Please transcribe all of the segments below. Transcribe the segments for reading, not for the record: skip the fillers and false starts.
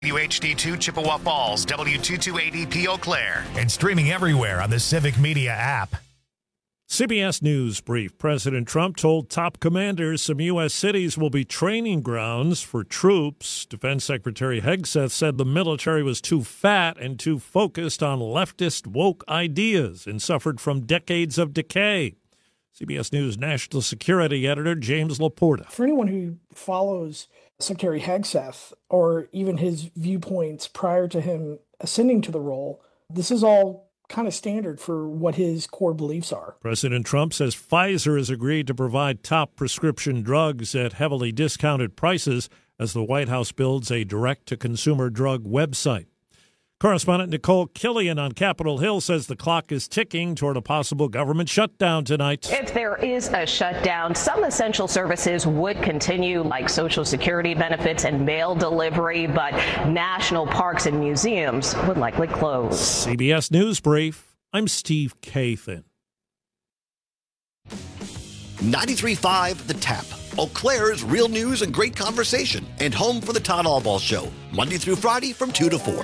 WHD2 Chippewa Falls, W228EP Eau Claire. And streaming everywhere on the Civic Media app. CBS News brief. President Trump told top commanders some U.S. cities will be training grounds for troops. Defense Secretary Hegseth said the military was too fat and too focused on leftist woke ideas and suffered from decades of decay. CBS News national security editor James Laporta. For anyone who follows Secretary Hegseth or even his viewpoints prior to him ascending to the role, this is all kind of standard for what his core beliefs are. President Trump says Pfizer has agreed to provide top prescription drugs at heavily discounted prices as the White House builds a direct-to-consumer drug website. Correspondent Nicole Killian on Capitol Hill says the clock is ticking toward a possible government shutdown tonight. If there is a shutdown, some essential services would continue, like Social Security benefits and mail delivery, but national parks and museums would likely close. CBS News Brief. I'm Steve Kathan. 93.5 The Tap. Eau Claire's real news and great conversation, and home for the Todd Albaugh Show, Monday through Friday from 2 to 4.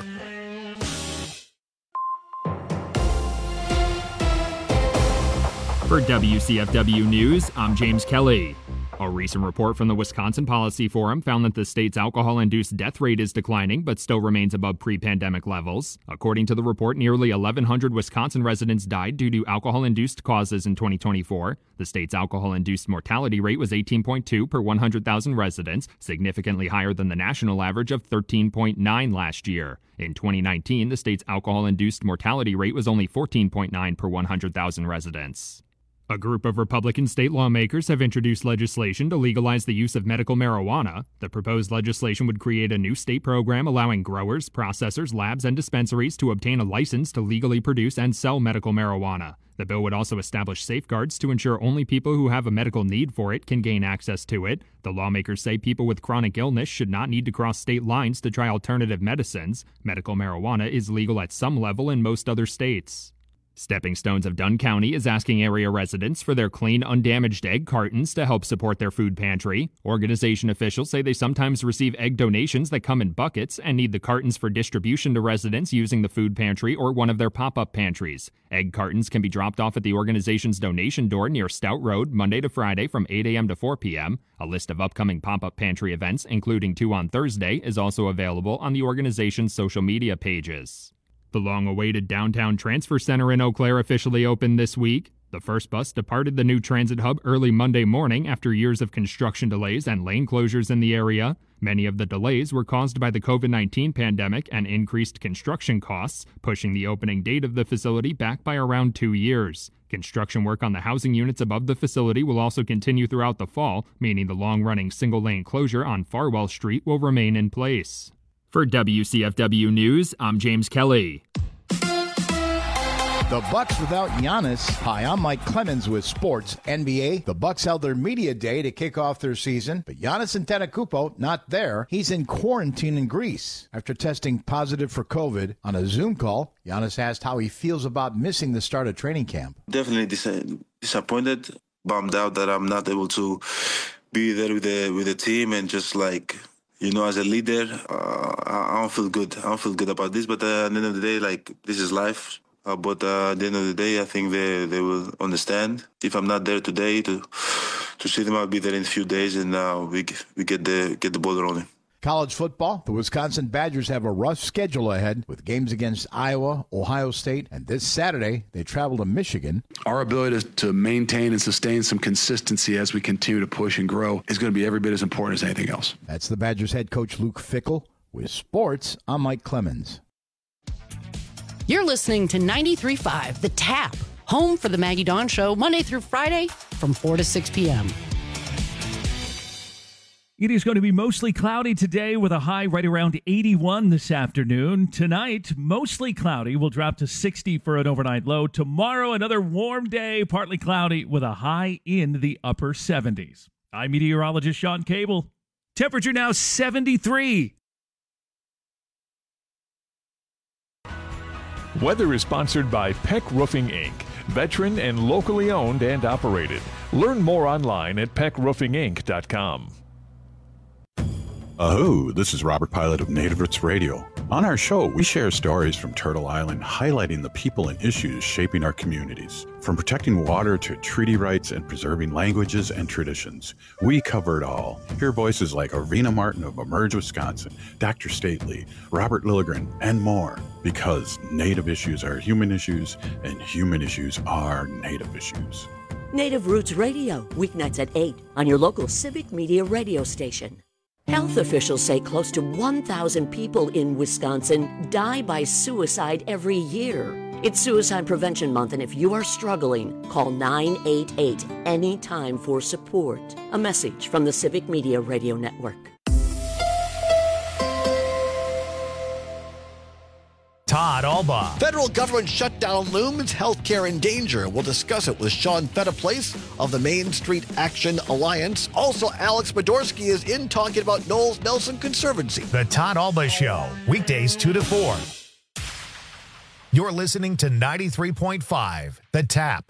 For WCFW News, I'm James Kelly. A recent report from the Wisconsin Policy Forum found that the state's alcohol-induced death rate is declining but still remains above pre-pandemic levels. According to the report, nearly 1,100 Wisconsin residents died due to alcohol-induced causes in 2024. The state's alcohol-induced mortality rate was 18.2 per 100,000 residents, significantly higher than the national average of 13.9 last year. In 2019, the state's alcohol-induced mortality rate was only 14.9 per 100,000 residents. A group of Republican state lawmakers have introduced legislation to legalize the use of medical marijuana. The proposed legislation would create a new state program allowing growers, processors, labs, and dispensaries to obtain a license to legally produce and sell medical marijuana. The bill would also establish safeguards to ensure only people who have a medical need for it can gain access to it. The lawmakers say people with chronic illness should not need to cross state lines to try alternative medicines. Medical marijuana is legal at some level in most other states. Stepping Stones of Dunn County is asking area residents for their clean, undamaged egg cartons to help support their food pantry. Organization officials say they sometimes receive egg donations that come in buckets and need the cartons for distribution to residents using the food pantry or one of their pop-up pantries. Egg cartons can be dropped off at the organization's donation door near Stout Road Monday to Friday from 8 a.m. to 4 p.m. A list of upcoming pop-up pantry events, including 2 on Thursday, is also available on the organization's social media pages. The long-awaited downtown transfer center in Eau Claire officially opened this week. The first bus departed the new transit hub early Monday morning after years of construction delays and lane closures in the area. Many of the delays were caused by the COVID-19 pandemic and increased construction costs, pushing the opening date of the facility back by around 2 years. Construction work on the housing units above the facility will also continue throughout the fall, meaning the long-running single-lane closure on Farwell Street will remain in place. For WCFW News, I'm James Kelly. The Bucks without Giannis. Hi, I'm Mike Clemens with Sports NBA. The Bucks held their media day to kick off their season, but Giannis Antetokounmpo not there. He's in quarantine in Greece after testing positive for COVID. On a Zoom call, Giannis asked how he feels about missing the start of training camp. Definitely disappointed, bummed out that I'm not able to be there with the team and just like, you know, as a leader, I don't feel good. I don't feel good about this, but at the end of the day, like, this is life. But at the end of the day, I think they will understand. If I'm not there today to see them, I'll be there in a few days, and we get the ball rolling. College football, the Wisconsin Badgers have a rough schedule ahead with games against Iowa, Ohio State, and this Saturday they travel to Michigan. Our ability to maintain and sustain some consistency as we continue to push and grow is going to be every bit as important as anything else. That's the Badgers head coach Luke Fickell. With sports, I'm Mike Clemens. You're listening to 93.5 The Tap, home for the Maggie Dawn Show, Monday through Friday from 4 to 6 p.m. It is going to be mostly cloudy today with a high right around 81 this afternoon. Tonight, mostly cloudy. We'll drop to 60 for an overnight low. Tomorrow, another warm day, partly cloudy with a high in the upper 70s. I'm meteorologist Sean Cable. Temperature now 73. Weather is sponsored by Peck Roofing, Inc., veteran and locally owned and operated. Learn more online at peckroofinginc.com. Oh, this is Robert Pilot of Native Roots Radio. On our show, we share stories from Turtle Island highlighting the people and issues shaping our communities. From protecting water to treaty rights and preserving languages and traditions, we cover it all. Hear voices like Arvina Martin of Emerge, Wisconsin, Dr. Stately, Robert Lilligren, and more. Because Native issues are human issues, and human issues are Native issues. Native Roots Radio, weeknights at 8 on your local Civic Media radio station. Health officials say close to 1,000 people in Wisconsin die by suicide every year. It's Suicide Prevention Month, and if you are struggling, call 988 anytime for support. A message from the Civic Media Radio Network. Todd Albaugh. Federal government shutdown looms, healthcare in danger. We'll discuss it with Sean Fetaplace of the Main Street Action Alliance. Also, Alex Podorsky is in talking about Knowles Nelson Conservancy. The Todd Albaugh Show, weekdays 2 to 4. You're listening to 93.5, The Tap.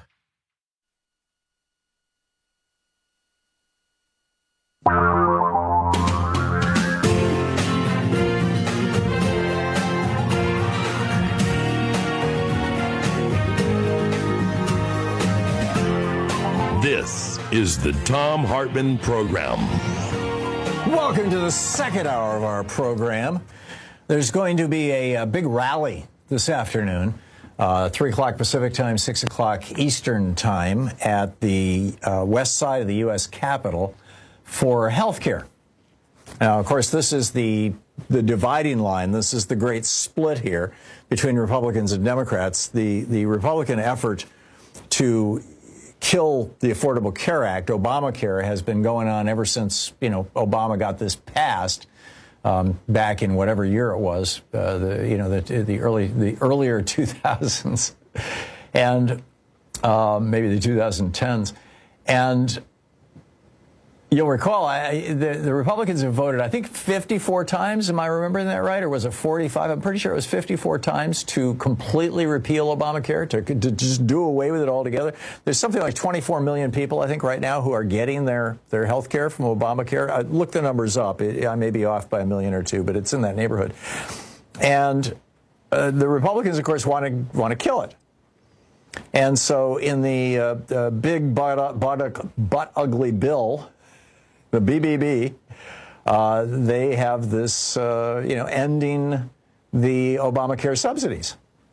This is the Thom Hartmann Program. Welcome to the second hour of our program. There's going to be a big rally this afternoon, 3 o'clock Pacific time, 6 o'clock Eastern time at the west side of the U.S. Capitol for health care. Now, of course, this is the dividing line. This is the great split here between Republicans and Democrats. The Republican effort to kill the Affordable Care Act, Obamacare, has been going on ever since, Obama got this passed back in whatever year it was, the earlier 2000s and maybe the 2010s. And you'll recall, the Republicans have voted, I think, 54 times. Am I remembering that right? Or was it 45? I'm pretty sure it was 54 times to completely repeal Obamacare, to just do away with it altogether. There's something like 24 million people, I think, right now who are getting their health care from Obamacare. I looked the numbers up. I may be off by a million or two, but it's in that neighborhood. And the Republicans, of course, want to kill it. And so in the big butt ugly bill, the BBB, they have this, ending the Obamacare subsidies.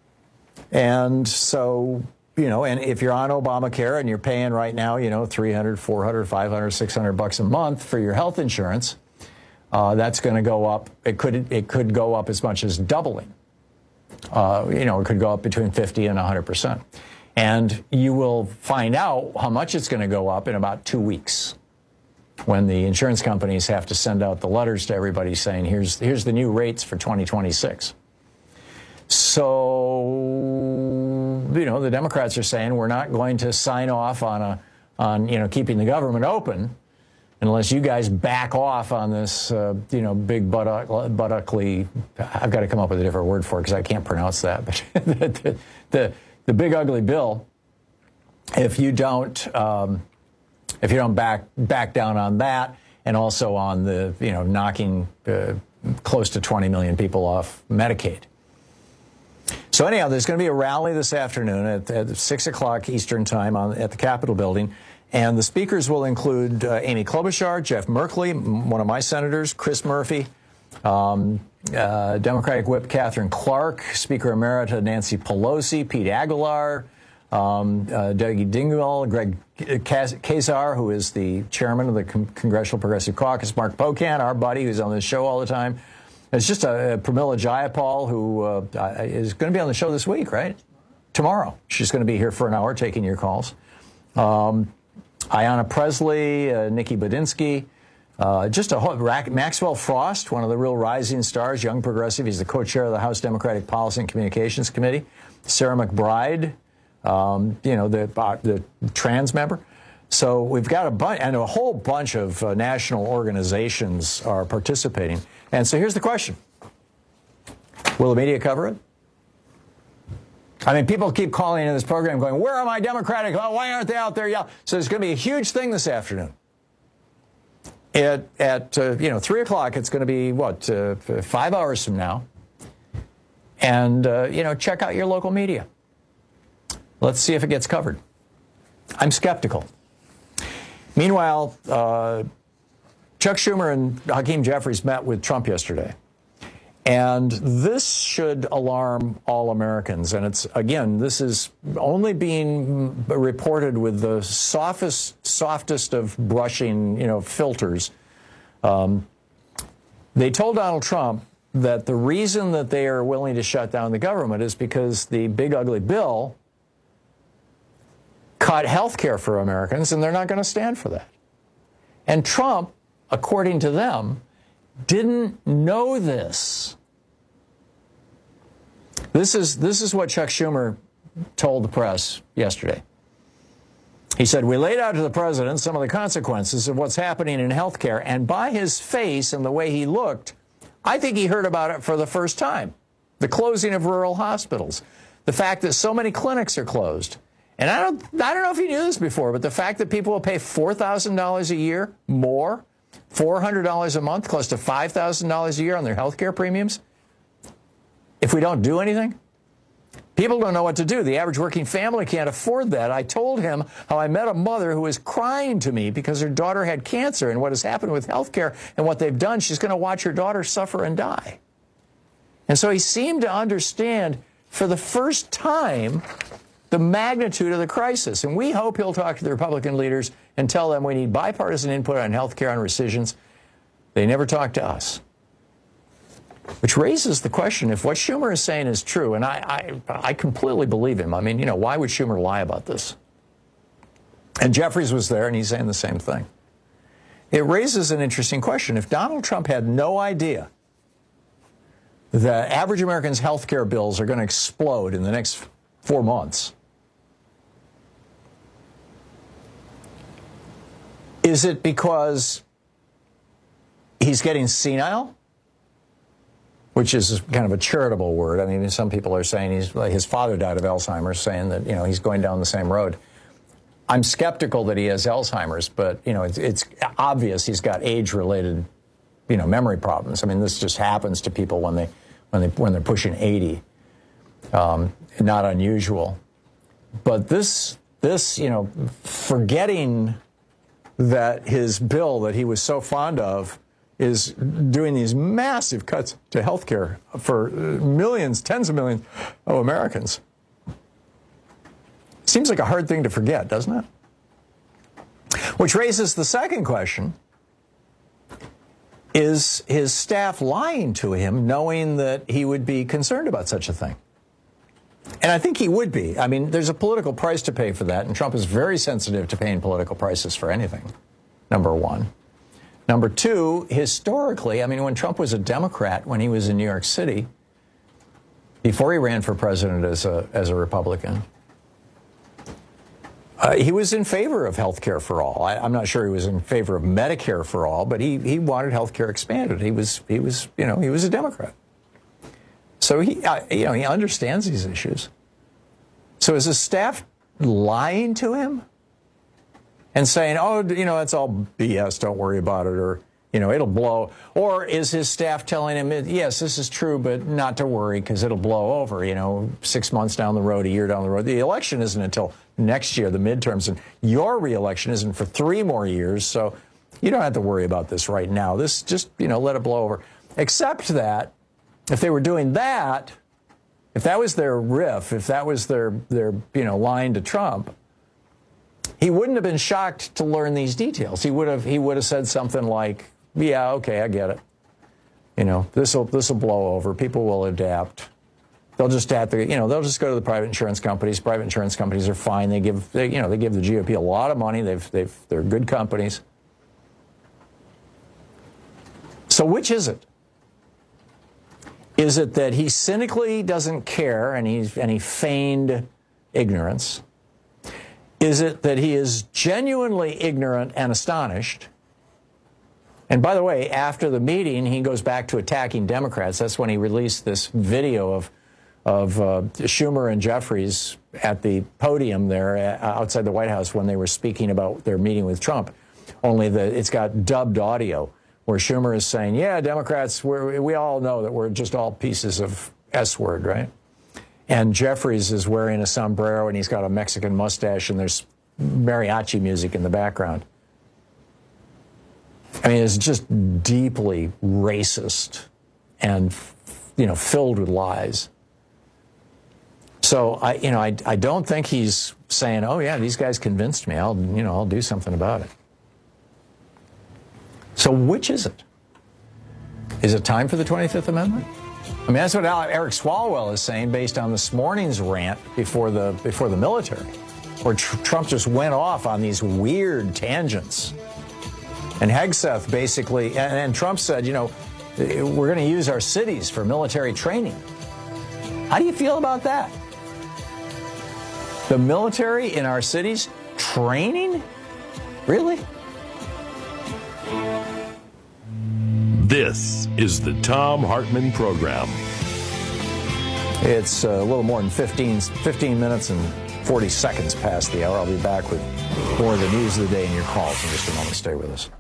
And so, and if you're on Obamacare and you're paying right now, $300, $400, $500, $600 a month for your health insurance, that's going to go up. It could go up as much as doubling. It could go up between 50 and 100%. And you will find out how much it's going to go up in about 2 weeks, when the insurance companies have to send out the letters to everybody saying, here's the new rates for 2026. So, the Democrats are saying we're not going to sign off on keeping the government open unless you guys back off on this, big buttockley. I've got to come up with a different word for it because I can't pronounce that. But the big ugly bill, if you don't back down on that, and also on the, knocking close to 20 million people off Medicaid. So anyhow, there's going to be a rally this afternoon at 6 o'clock Eastern time at the Capitol building. And the speakers will include Amy Klobuchar, Jeff Merkley, one of my senators, Chris Murphy, Democratic Whip Catherine Clark, Speaker Emerita Nancy Pelosi, Pete Aguilar, Dougie Dingell, Greg Casar, who is the chairman of the Congressional Progressive Caucus, Mark Pocan, our buddy who's on this show all the time. It's just Pramila Jayapal, who is going to be on the show this week, right? Tomorrow. She's going to be here for an hour taking your calls. Ayanna Presley, Nikki Bodinsky, Maxwell Frost, one of the real rising stars, young progressive. He's the co-chair of the House Democratic Policy and Communications Committee. Sarah McBride, the trans member. So we've got a whole bunch of national organizations are participating. And so here's the question. Will the media cover it? I mean, people keep calling into this program going, where are my Democratic? Oh, why aren't they out there yelling? So there's going to be a huge thing this afternoon. At 3 o'clock, it's going to be, 5 hours from now. And, check out your local media. Let's see if it gets covered. I'm skeptical. Meanwhile, Chuck Schumer and Hakeem Jeffries met with Trump yesterday. And this should alarm all Americans. And this is only being reported with the softest of brushing, filters. They told Donald Trump that the reason that they are willing to shut down the government is because the big ugly bill cut health care for Americans, and they're not going to stand for that. And Trump, according to them, didn't know this. This is what Chuck Schumer told the press yesterday. He said, "We laid out to the president some of the consequences of what's happening in health care, and by his face and the way he looked, I think he heard about it for the first time. The closing of rural hospitals, the fact that so many clinics are closed. And I don't know if he knew this before, but the fact that people will pay $4,000 a year more, $400 a month, close to $5,000 a year on their health care premiums, if we don't do anything, people don't know what to do. The average working family can't afford that. I told him how I met a mother who was crying to me because her daughter had cancer and what has happened with health care and what they've done. She's going to watch her daughter suffer and die." And so he seemed to understand for the first time the magnitude of the crisis. And we hope he'll talk to the Republican leaders and tell them we need bipartisan input on health care and rescissions. They never talk to us. Which raises the question, if what Schumer is saying is true, and I completely believe him. I mean, why would Schumer lie about this? And Jeffries was there, and he's saying the same thing. It raises an interesting question. If Donald Trump had no idea that average Americans' health care bills are going to explode in the next 4 months, is it because he's getting senile? Which is kind of a charitable word. I mean, some people are saying his father died of Alzheimer's, saying that, he's going down the same road. I'm skeptical that he has Alzheimer's, but, it's obvious he's got age-related, memory problems. I mean, this just happens to people when they're pushing 80. Not unusual. But this, forgetting that his bill that he was so fond of is doing these massive cuts to health care for millions, tens of millions of Americans. Seems like a hard thing to forget, doesn't it? Which raises the second question. Is his staff lying to him, knowing that he would be concerned about such a thing? And I think he would be. I mean, there's a political price to pay for that, and Trump is very sensitive to paying political prices for anything, number one. Number two, historically, I mean, when Trump was a Democrat, when he was in New York City, before he ran for president as a Republican, he was in favor of health care for all. I'm not sure he was in favor of Medicare for all, but he wanted health care expanded. He was a Democrat. So he understands these issues. So is his staff lying to him and saying, "Oh, it's all BS, don't worry about it," or, it'll blow? Or is his staff telling him, "Yes, this is true, but not to worry because it'll blow over, 6 months down the road, a year down the road. The election isn't until next year, the midterms, and your reelection isn't for 3 more years, so you don't have to worry about this right now. This just, let it blow over." Except that if they were doing that, if that was their riff, if that was their line to Trump, he wouldn't have been shocked to learn these details. He would have said something like, "Yeah, okay, I get it. This'll blow over. People will adapt. They'll just have to, they'll just go to the private insurance companies. Private insurance companies are fine. They give the GOP a lot of money. They're good companies." So which is it? Is it that he cynically doesn't care and he feigned ignorance? Is it that he is genuinely ignorant and astonished? And by the way, after the meeting, he goes back to attacking Democrats. That's when he released this video of Schumer and Jeffries at the podium there outside the White House when they were speaking about their meeting with Trump. only that it's got dubbed audio where Schumer is saying, yeah, Democrats, we all know that we're just all pieces of S-word, right? And Jeffries is wearing a sombrero and he's got a Mexican mustache and there's mariachi music in the background. I mean, it's just deeply racist and, filled with lies. So I don't think he's saying, oh yeah, these guys convinced me. I'll do something about it. So which is it? Is it time for the 25th Amendment? I mean, that's what Eric Swalwell is saying based on this morning's rant before the military, where Trump just went off on these weird tangents. And Hegseth basically, and Trump said, we're going to use our cities for military training. How do you feel about that? The military in our cities training? Really? This is the Thom Hartmann Program. It's a little more than 15 minutes and 40 seconds past the hour. I'll be back with more of the news of the day and your calls in just a moment. Stay with us.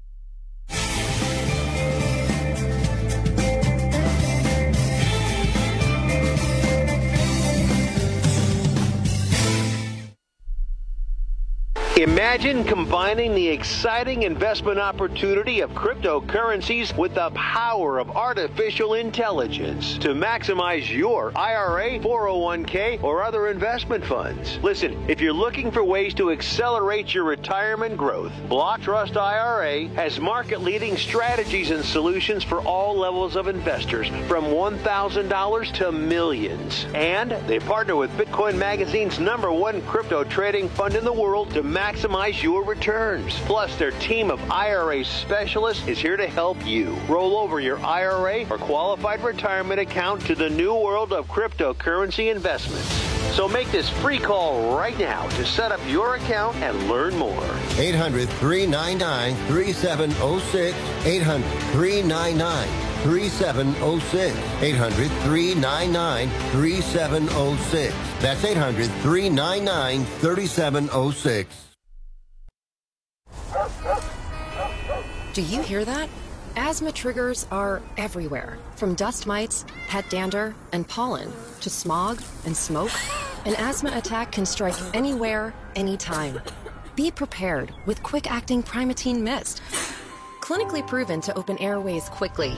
Imagine combining the exciting investment opportunity of cryptocurrencies with the power of artificial intelligence to maximize your IRA, 401k, or other investment funds. Listen, if you're looking for ways to accelerate your retirement growth, Block Trust IRA has market-leading strategies and solutions for all levels of investors, from $1,000 to millions. And they partner with Bitcoin Magazine's #1 crypto trading fund in the world to maximize your returns. Plus, their team of IRA specialists is here to help you roll over your IRA or qualified retirement account to the new world of cryptocurrency investments. So make this free call right now to set up your account and learn more. 800-399-3706. 800-399-3706. 800-399-3706. That's 800-399-3706. Do you hear that? Asthma triggers are everywhere, from dust mites, pet dander, and pollen, to smog and smoke. An asthma attack can strike anywhere, anytime. Be prepared with quick-acting Primatene Mist. Clinically proven to open airways quickly.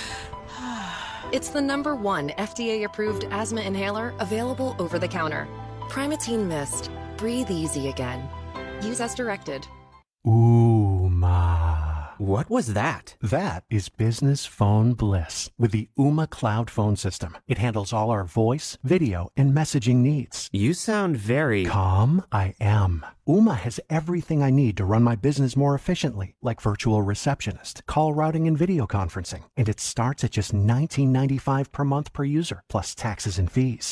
It's the #1 FDA-approved asthma inhaler available over the counter. Primatene Mist. Breathe easy again. Use as directed. Ooma. What was that? That is business phone bliss with the Ooma Cloud Phone System. It handles all our voice, video, and messaging needs. You sound very... Calm? I am. Ooma has everything I need to run my business more efficiently, like virtual receptionist, call routing, and video conferencing. And it starts at just $19.95 per month per user, plus taxes and fees.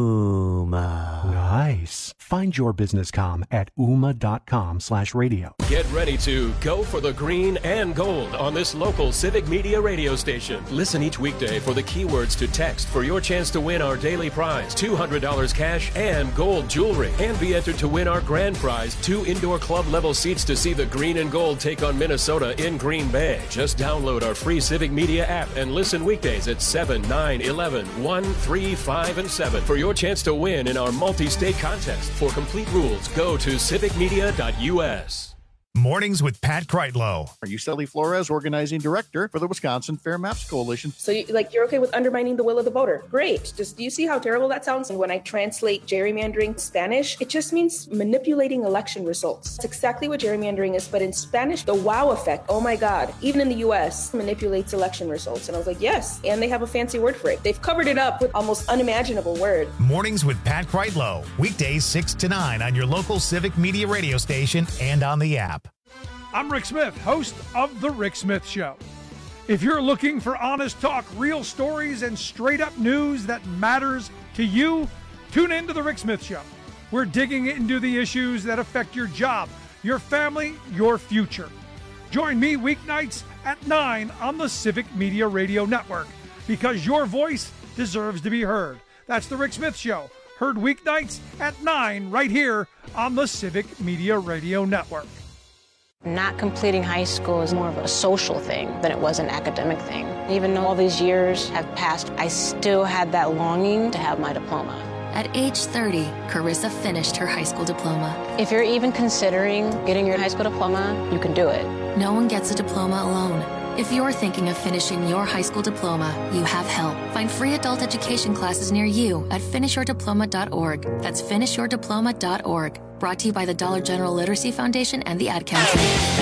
Ooma. Nice. Find your business comm at ooma.com/radio. Get ready to go for the green and gold on this local Civic Media radio station. Listen each weekday for the keywords to text for your chance to win our daily prize, $200 cash and gold jewelry, and be entered to win our grand prize, 2 indoor club level seats to see the green and gold take on Minnesota in Green Bay. Just download our free Civic Media app and listen weekdays at 7, 9, 11, 1, 3, 5, and 7 for your chance to win in our multi-state contest. For complete rules, go to civicmedia.us. Mornings with Pat Kreitlow. Are you Sally Flores, organizing director for the Wisconsin Fair Maps Coalition? So you're okay with undermining the will of the voter. Great. Just do you see how terrible that sounds? And when I translate gerrymandering Spanish, it just means manipulating election results. It's exactly what gerrymandering is, but in Spanish, the wow effect, oh my God, even in the US, manipulates election results. And I was like, yes. And they have a fancy word for it. They've covered it up with almost unimaginable word. Mornings with Pat Kreitlow. Weekdays 6 to 9 on your local Civic Media radio station and on the app. I'm Rick Smith, host of The Rick Smith Show. If you're looking for honest talk, real stories, and straight-up news that matters to you, tune in to The Rick Smith Show. We're digging into the issues that affect your job, your family, your future. Join me weeknights at 9 on the Civic Media Radio Network, because your voice deserves to be heard. That's The Rick Smith Show, heard weeknights at 9 right here on the Civic Media Radio Network. Not completing high school is more of a social thing than it was an academic thing. Even though all these years have passed, I still had that longing to have my diploma. At age 30, Carissa finished her high school diploma. If you're even considering getting your high school diploma, you can do it. No one gets a diploma alone. If you're thinking of finishing your high school diploma, you have help. Find free adult education classes near you at finishyourdiploma.org. That's finishyourdiploma.org. Brought to you by the Dollar General Literacy Foundation and the Ad Council.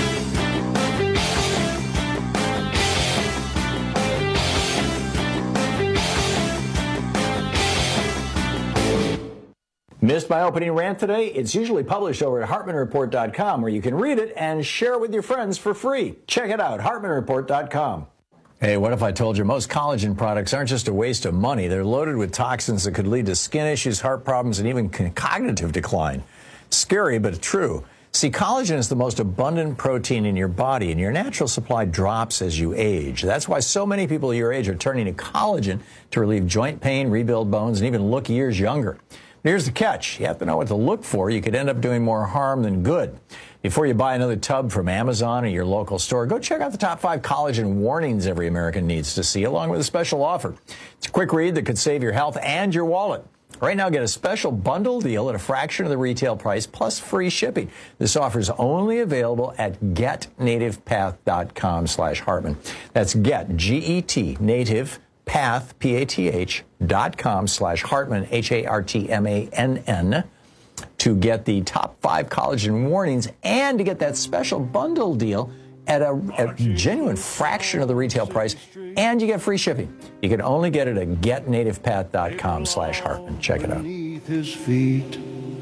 Missed my opening rant today? It's usually published over at HartmanReport.com, where you can read it and share it with your friends for free. Check it out, HartmanReport.com. Hey, what if I told you most collagen products aren't just a waste of money? They're loaded with toxins that could lead to skin issues, heart problems, and even cognitive decline. Scary, but true. See, collagen is the most abundant protein in your body, and your natural supply drops as you age. That's why so many people your age are turning to collagen to relieve joint pain, rebuild bones, and even look years younger. Here's the catch. You have to know what to look for. You could end up doing more harm than good. Before you buy another tub from Amazon or your local store, go check out the top 5 collagen warnings every American needs to see, along with a special offer. It's a quick read that could save your health and your wallet. Right now, get a special bundle deal at a fraction of the retail price, plus free shipping. This offer is only available at getnativepath.com/Hartman. That's get, G-E-T, native, path, PATH.com/Hartman, HARTMANN, to get the top 5 collagen warnings and to get that special bundle deal at a genuine fraction of the retail price, and you get free shipping. You can only get it at getnativepath.com/Hartman. Check it out. His feet.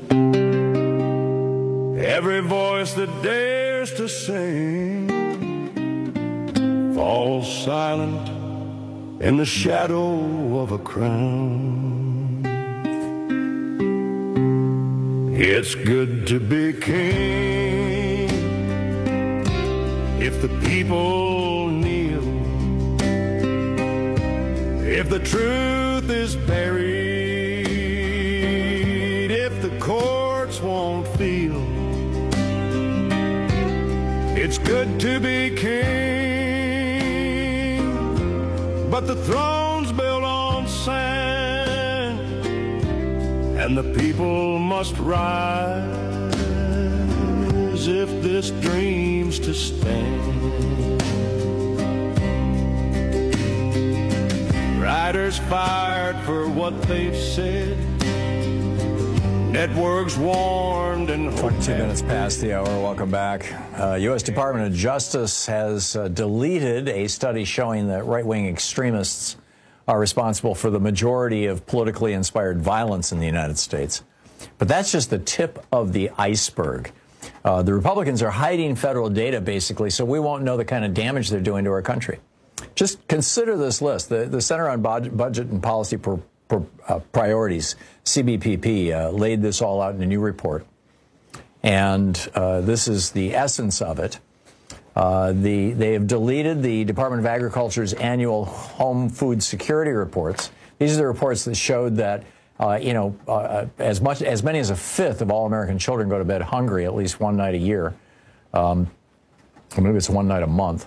Every voice that dares to sing falls silent in the shadow of a crown. It's good to be king if the people kneel, if the truth is buried, if the courts won't feel. It's good to be king, but the throne's built on sand, and the people must rise if this dream's to stand. Riders fired for what they've said, networks warned and 22 minutes past the hour. Welcome back. U.S. Department of Justice has deleted a study showing that right-wing extremists are responsible for the majority of politically inspired violence in the United States. But that's just the tip of the iceberg. The Republicans are hiding federal data, basically, so we won't know the kind of damage they're doing to our country. Just consider this list. The Center on Budget and Policy Priorities, CBPP, laid this all out in a new report. And this is the essence of it. They have deleted the Department of Agriculture's annual home food security reports. These are the reports that showed that as many as a fifth of all American children go to bed hungry at least one night a year. Maybe it's one night a month.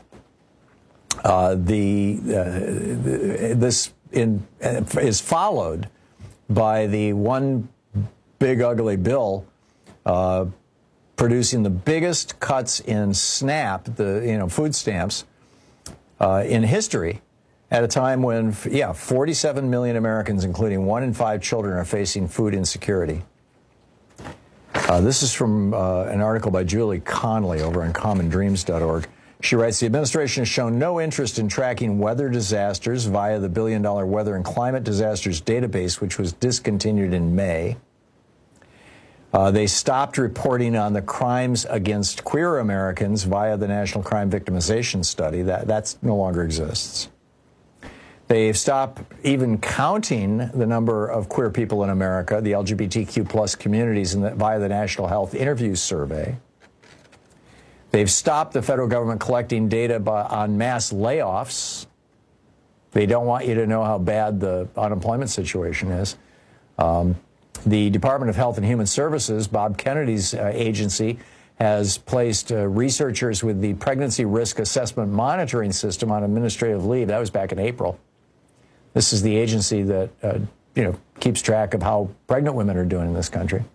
This is followed by the one big ugly bill producing the biggest cuts in SNAP, food stamps, in history, at a time when, 47 million Americans, including 1 in 5 children, are facing food insecurity. This is from an article by Julie Conley over on commondreams.org. She writes, the administration has shown no interest in tracking weather disasters via the $1 billion Weather and Climate Disasters Database, which was discontinued in May. They stopped reporting on the crimes against queer Americans via the National Crime Victimization Study. That no longer exists. They've stopped even counting the number of queer people in America, the LGBTQ plus communities, via the National Health Interviews Survey. They've stopped the federal government collecting data on mass layoffs. They don't want you to know how bad the unemployment situation is. The Department of Health and Human Services, Bob Kennedy's agency, has placed researchers with the Pregnancy Risk Assessment Monitoring System on administrative leave. That was back in April. This is the agency that, keeps track of how pregnant women are doing in this country.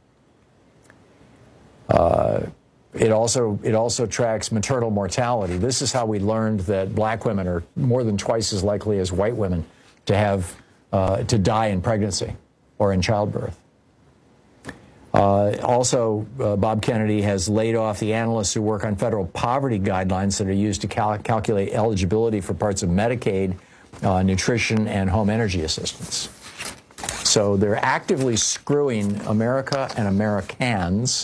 It also tracks maternal mortality. This is how we learned that black women are more than twice as likely as white women to die in pregnancy or in childbirth. Bob Kennedy has laid off the analysts who work on federal poverty guidelines that are used to calculate eligibility for parts of Medicaid, nutrition, and home energy assistance. So they're actively screwing America and Americans,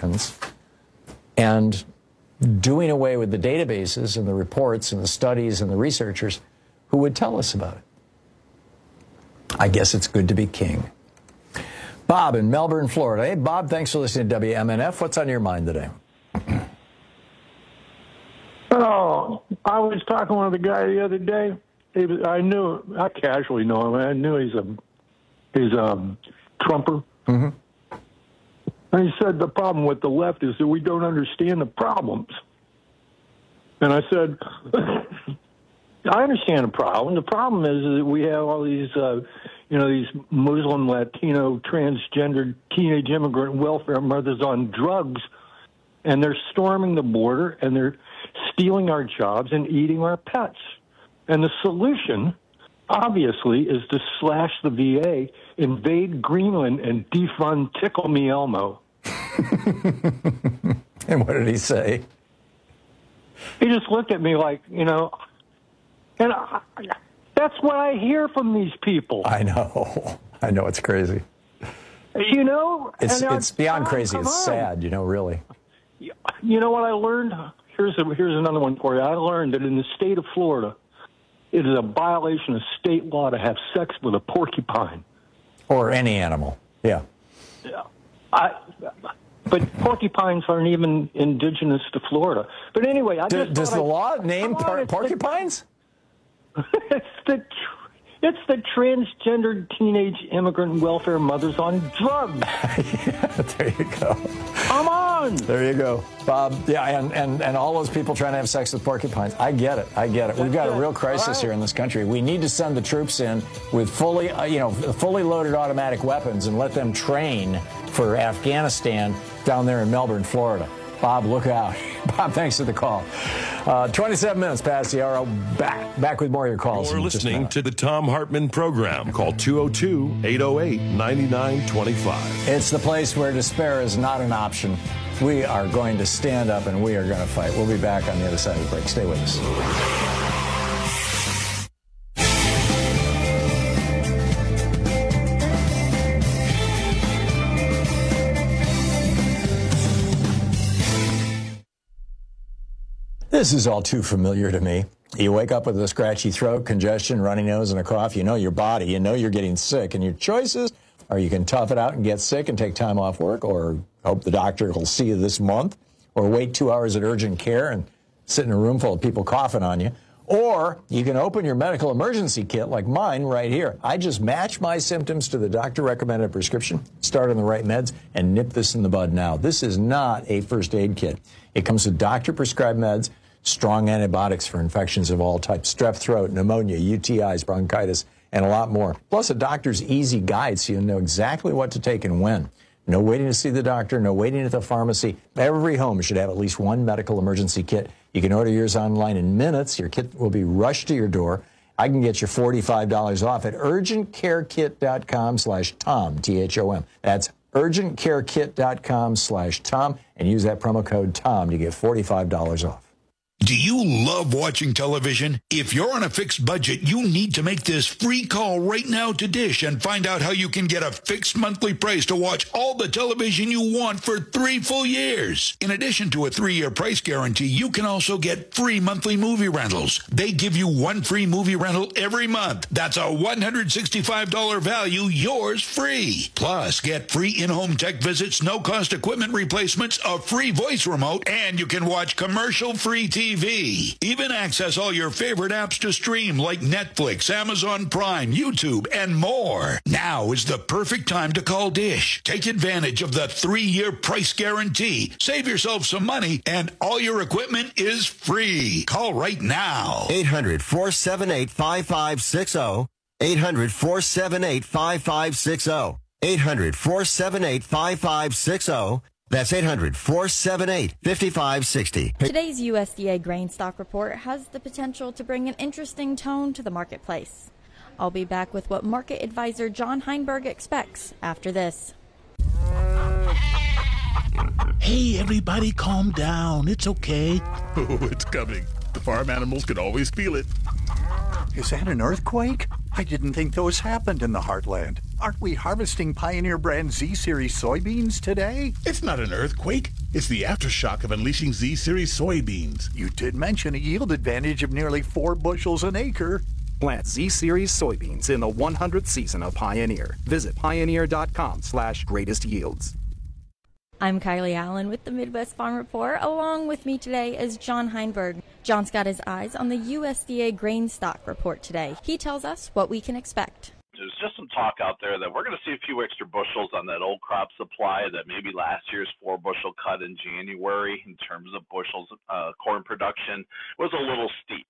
and doing away with the databases and the reports and the studies and the researchers who would tell us about it. I guess it's good to be king. Bob in Melbourne, Florida. Hey, Bob, thanks for listening to WMNF. What's on your mind today? Oh, I was talking with a guy the other day. I casually know him. I knew he's a Trumper. Mm-hmm. And he said the problem with the left is that we don't understand the problems. And I said, I understand the problem. The problem is that we have all these, these Muslim, Latino, transgender teenage immigrant welfare mothers on drugs, and they're storming the border, and they're stealing our jobs and eating our pets. And the solution, obviously, is to slash the VA, invade Greenland, and defund Tickle Me Elmo. And what did he say? He just looked at me like, and that's what I hear from these people. I know, it's crazy. It's beyond crazy. It's sad, really. You know what I learned? Here's another one for you. I learned that in the state of Florida, it is a violation of state law to have sex with a porcupine. Or any animal, yeah. But porcupines aren't even indigenous to Florida. But anyway, does the law name porcupines? It's the transgender teenage immigrant welfare mothers on drugs. Yeah, there you go. Come on. There you go, Bob. Yeah, and all those people trying to have sex with porcupines. I get it. We've got a real crisis here in this country. We need to send the troops in with fully loaded automatic weapons and let them train for Afghanistan down there in Melbourne, Florida. Bob, look out. Bob, thanks for the call. 27 minutes past the hour. Back with more of your calls. You're listening to the Thom Hartmann Program. Call 202-808-9925. It's the place where despair is not an option. We are going to stand up and we are going to fight. We'll be back on the other side of the break. Stay with us. This is all too familiar to me. You wake up with a scratchy throat, congestion, runny nose, and a cough. You know your body. You know you're getting sick. And your choices are you can tough it out and get sick and take time off work, or hope the doctor will see you this month, or wait 2 hours at urgent care and sit in a room full of people coughing on you. Or you can open your medical emergency kit like mine right here. I just match my symptoms to the doctor-recommended prescription, start on the right meds, and nip this in the bud now. This is not a first aid kit. It comes with doctor-prescribed meds, strong antibiotics for infections of all types, strep throat, pneumonia, UTIs, bronchitis, and a lot more. Plus a doctor's easy guide so you know exactly what to take and when. No waiting to see the doctor, no waiting at the pharmacy. Every home should have at least one medical emergency kit. You can order yours online in minutes. Your kit will be rushed to your door. I can get you $45 off at urgentcarekit.com/Tom, T-H-O-M. That's urgentcarekit.com/Tom, and use that promo code TOM to get $45 off. Do you love watching television? If you're on a fixed budget, you need to make this free call right now to Dish and find out how you can get a fixed monthly price to watch all the television you want for 3 full years. In addition to a 3-year price guarantee, you can also get free monthly movie rentals. They give you 1 free movie rental every month. That's a $165 value, yours free. Plus, get free in-home tech visits, no-cost equipment replacements, a free voice remote, and you can watch commercial-free TV TV. Even access all your favorite apps to stream like Netflix, Amazon Prime, YouTube, and more. Now is the perfect time to call Dish. Take advantage of the 3-year price guarantee. Save yourself some money, and all your equipment is free. Call right now. 800-478-5560. 800-478-5560. 800-478-5560. That's 800-478-5560. Today's USDA grain stock report has the potential to bring an interesting tone to the marketplace. I'll be back with what market advisor John Heinberg expects after this. Hey, everybody, calm down. It's okay. Oh, it's coming. The farm animals can always feel it. Is that an earthquake? I didn't think those happened in the heartland. Aren't we harvesting Pioneer brand Z-Series soybeans today? It's not an earthquake. It's the aftershock of unleashing Z-Series soybeans. You did mention a yield advantage of nearly 4 bushels an acre. Plant Z-Series soybeans in the 100th season of Pioneer. Visit pioneer.com/greatest yields. I'm Kylie Allen with the Midwest Farm Report. Along with me today is John Heinberg. John's got his eyes on the USDA grain stock report today. He tells us what we can expect. There's just some talk out there that we're going to see a few extra bushels on that old crop supply, that maybe last year's 4-bushel cut in January in terms of bushels corn production was a little steep.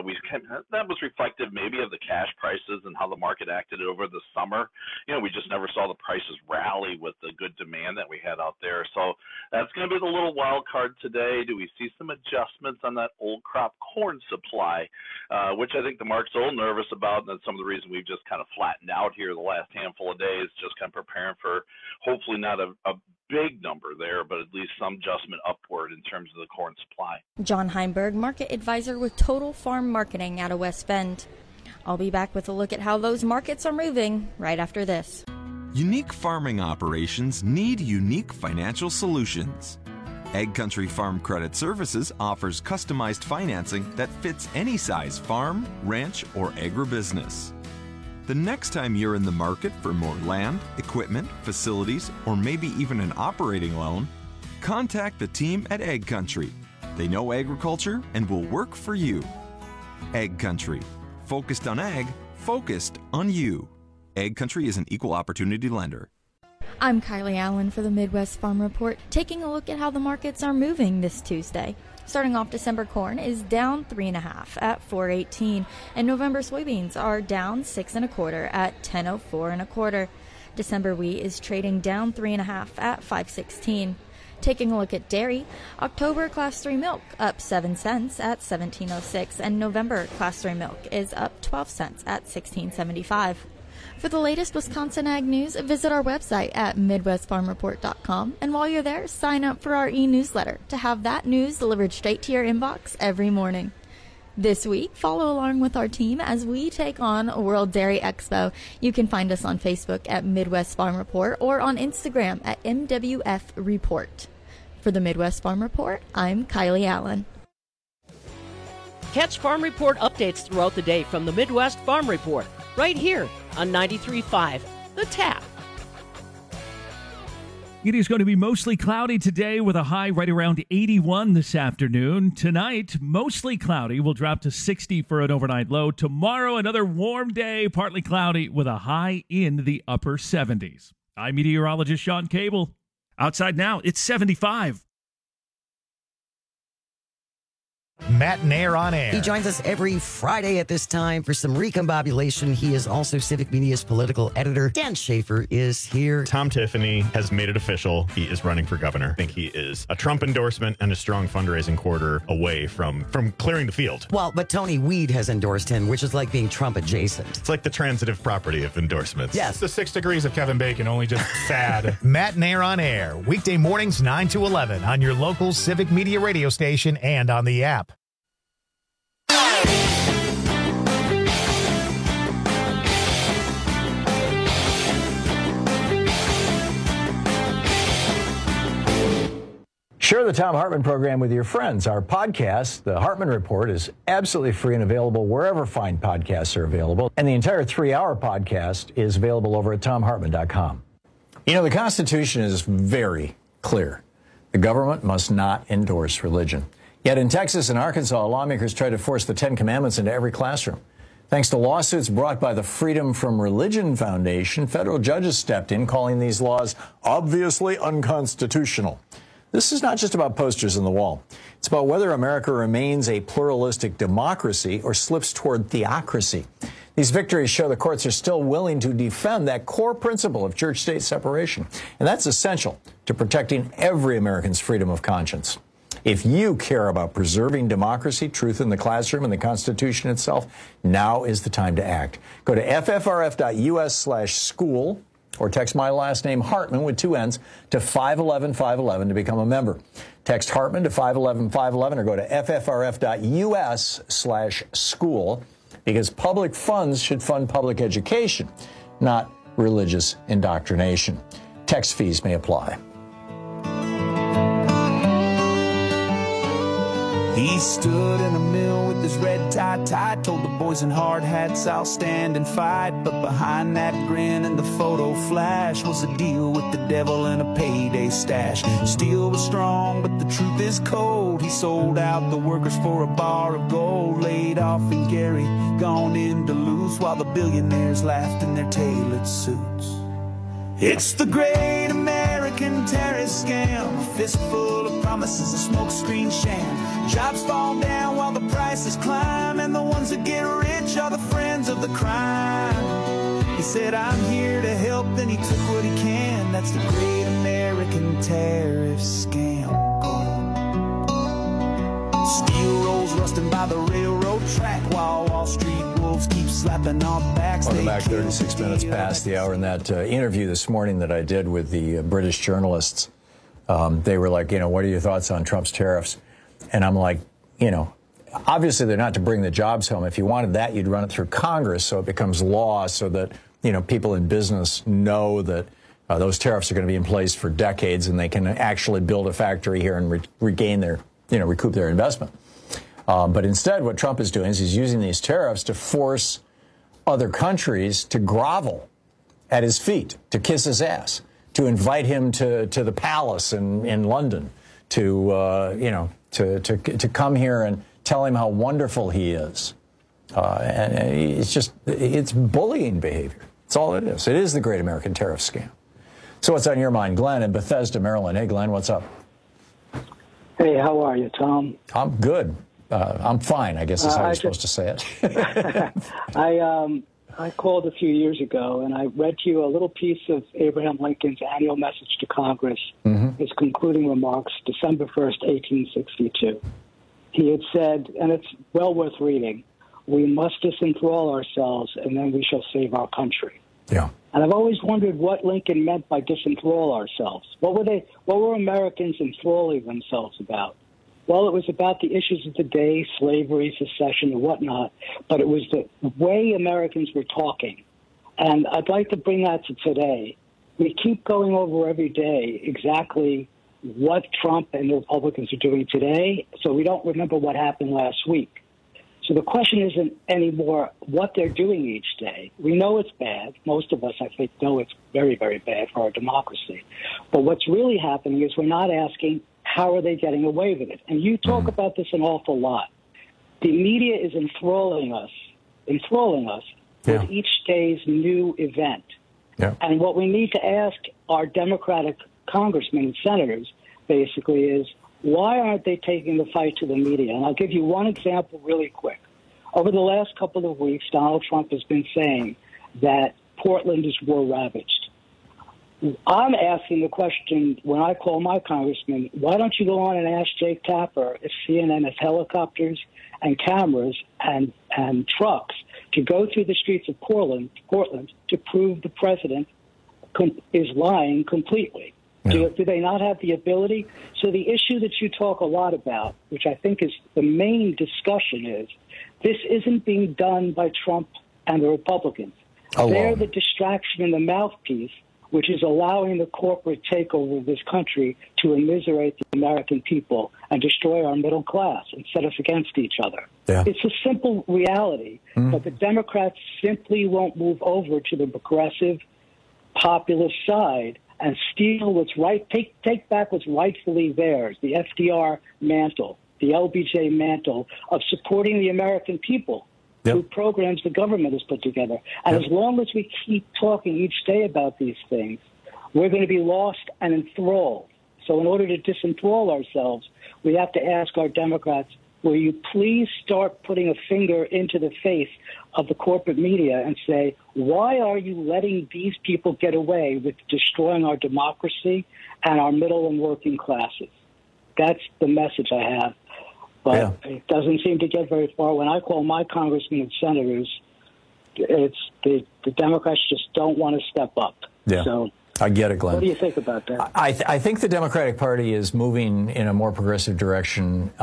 That was reflective maybe of the cash prices and how the market acted over the summer. You know, we just never saw the prices rally with the good demand that we had out there. So that's going to be the little wild card today. Do we see some adjustments on that old crop corn supply, which I think the market's a little nervous about, and that's some of the reason we've just kind of flattened out here the last handful of days, just kind of preparing for hopefully not a big number there, but at least some adjustment upward in terms of the corn supply. John Heinberg, market advisor with Total Farm Marketing out of West Bend. I'll be back with a look at how those markets are moving right after this. Unique farming operations need unique financial solutions. AgCountry Farm Credit Services offers customized financing that fits any size farm, ranch, or agribusiness. The next time you're in the market for more land, equipment, facilities, or maybe even an operating loan, contact the team at AgCountry. They know agriculture and will work for you. AgCountry. Focused on ag, focused on you. AgCountry is an equal opportunity lender. I'm Kylie Allen for the Midwest Farm Report, taking a look at how the markets are moving this Tuesday. Starting off, December corn is down 3.5 at $4.18, and November soybeans are down 6 1/4 at $10.04 1/4. December wheat is trading down 3.5 at $5.16. Taking a look at dairy, October Class 3 milk up 7 cents at $17.06, and November Class 3 milk is up 12 cents at $16.75. For the latest Wisconsin ag news, visit our website at MidwestFarmReport.com, and while you're there, sign up for our e-newsletter to have that news delivered straight to your inbox every morning. This week, follow along with our team as we take on World Dairy Expo. You can find us on Facebook at Midwest Farm Report or on Instagram at MWF Report. For the Midwest Farm Report, I'm Kylie Allen. Catch Farm Report updates throughout the day from the Midwest Farm Report, right here on 93.5 The Tap. It is going to be mostly cloudy today with a high right around 81 this afternoon. Tonight, mostly cloudy. Will drop to 60 for an overnight low. Tomorrow, another warm day, partly cloudy with a high in the upper 70s. I'm meteorologist Sean Cable. Outside now, it's 75. Matt Nair on air. He joins us every Friday at this time for some recombobulation. He is also Civic Media's political editor. Dan Schaefer is here. Tom Tiffany has made it official. He is running for governor. I think he is a Trump endorsement and a strong fundraising quarter away from clearing the field. Well, but Tony Weed has endorsed him, which is like being Trump adjacent. It's like the transitive property of endorsements. Yes. The 6 degrees of Kevin Bacon, only just sad. Matt Nair on air. Weekday mornings 9 to 11 on your local Civic Media radio station and on the app. Share the Thom Hartmann program with your friends. Our podcast, The Hartmann Report, is absolutely free and available wherever fine podcasts are available. And the entire 3-hour podcast is available over at ThomHartmann.com. You know, the Constitution is very clear. The government must not endorse religion. Yet in Texas and Arkansas, lawmakers tried to force the Ten Commandments into every classroom. Thanks to lawsuits brought by the Freedom from Religion Foundation, federal judges stepped in, calling these laws obviously unconstitutional. This is not just about posters on the wall. It's about whether America remains a pluralistic democracy or slips toward theocracy. These victories show the courts are still willing to defend that core principle of church-state separation. And that's essential to protecting every American's freedom of conscience. If you care about preserving democracy, truth in the classroom, and the Constitution itself, now is the time to act. Go to ffrf.us/school or text my last name, Hartman, with 2 N's, to 511-511 to become a member. Text Hartman to 511-511 or go to ffrf.us/school, because public funds should fund public education, not religious indoctrination. Text fees may apply. He stood in a mill with his red tie tied, told the boys in hard hats, I'll stand and fight. But behind that grin and the photo flash was a deal with the devil and a payday stash. Steel was strong, but the truth is cold. He sold out the workers for a bar of gold. Laid off in Gary, gone in Duluth, while the billionaires laughed in their tailored suits. It's the great American terrorist scam, a fistful of promises, a smokescreen sham. Jobs fall down while the prices climb, and the ones that get rich are the friends of the crime. He said, I'm here to help, then he took what he can. That's the great American tariff scam. Steel rolls rusting by the railroad track, while Wall Street wolves keep slapping our backs. Welcome back. 36 minutes past the hour. In that interview this morning that I did with the British journalists, they were like, what are your thoughts on Trump's tariffs? And I'm like, obviously they're not to bring the jobs home. If you wanted that, you'd run it through Congress so it becomes law, so that, people in business know that those tariffs are going to be in place for decades and they can actually build a factory here and regain their, recoup their investment. But instead, what Trump is doing is he's using these tariffs to force other countries to grovel at his feet, to kiss his ass, to invite him to the palace in London, to come here and tell him how wonderful he is. And it's bullying behavior. That's all it is. It is the great American tariff scam. So what's on your mind? Glenn in Bethesda, Maryland. Hey, Glenn, what's up? Hey, how are you, Tom? I'm good. I'm fine, I guess is how you're supposed to say it. I called a few years ago, and I read to you a little piece of Abraham Lincoln's annual message to Congress, his concluding remarks, December 1st, 1862. He had said, and it's well worth reading, we must disenthrall ourselves, and then we shall save our country. Yeah. And I've always wondered what Lincoln meant by disenthrall ourselves. What were Americans enthralling themselves about? Well, it was about the issues of the day, slavery, secession, and whatnot, but it was the way Americans were talking. And I'd like to bring that to today. We keep going over every day exactly what Trump and the Republicans are doing today, so we don't remember what happened last week. So the question isn't anymore what they're doing each day. We know it's bad. Most of us, I think, know it's very, very bad for our democracy. But what's really happening is we're not asking, how are they getting away with it? And you talk about this an awful lot. The media is enthralling us with each day's new event. Yeah. And what we need to ask our Democratic congressmen and senators, basically, is why aren't they taking the fight to the media? And I'll give you one example really quick. Over the last couple of weeks, Donald Trump has been saying that Portland is war-ravaged. I'm asking the question, when I call my congressman, why don't you go on and ask Jake Tapper if CNN has helicopters and cameras and trucks to go through the streets of Portland to prove the president is lying completely? Yeah. Do they not have the ability? So the issue that you talk a lot about, which I think is the main discussion, is this isn't being done by Trump and the Republicans. They're the distraction and the mouthpiece, which is allowing the corporate takeover of this country to immiserate the American people and destroy our middle class and set us against each other. Yeah. It's a simple reality, but the Democrats simply won't move over to the progressive, populist side and steal what's right, take back what's rightfully theirs, the FDR mantle. the LBJ mantle of supporting the American people through programs the government has put together. And as long as we keep talking each day about these things, we're going to be lost and enthralled. So in order to disenthrall ourselves, we have to ask our Democrats, will you please start putting a finger into the face of the corporate media and say, why are you letting these people get away with destroying our democracy and our middle and working classes? That's the message I have. But it doesn't seem to get very far. When I call my congressmen and senators, it's the Democrats just don't want to step up. Yeah. So I get it, Glenn. what do you think about that? I think the Democratic Party is moving in a more progressive direction,